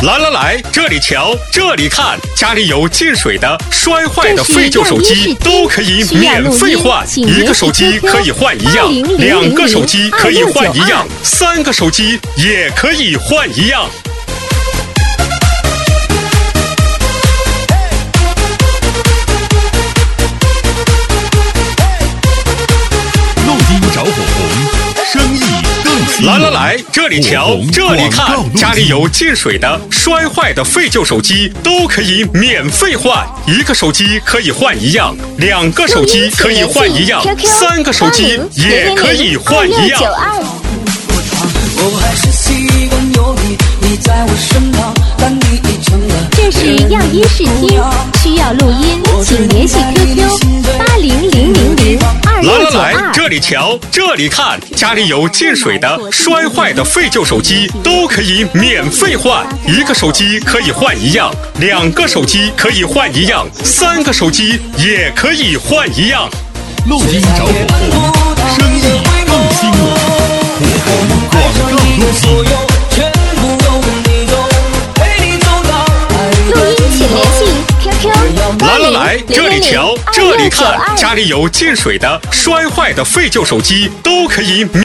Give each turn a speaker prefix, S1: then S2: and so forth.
S1: 来来来，这里瞧，这里看，家里有进水的、摔坏的废旧手机都可以免费换，一个手机可以换一样，2个手机可以换一样，3个手机也可以换一样。
S2: 录音找火红，生意更兴隆。
S1: 来来来，这里瞧，这里看，家里有进水的、摔坏的废旧手机都可以免费换，一个手机可以换一样，2个手机可以换一样，3个手机也可以换一样。
S3: 这是样音试听，需要录音，请联系 QQ8000026992。
S1: 来来来，这里瞧，这里看，家里有进水的、摔坏的废旧手机都可以免费换，一个手机可以换一样，2个手机可以换一样，3个手机也可以换一样。
S2: 录音找火红，生意更兴隆。火红广告录音。
S3: 录音请联系 QQ。
S1: 来来来，这里瞧，这里看，家里有进水的、摔坏的废旧手机都可以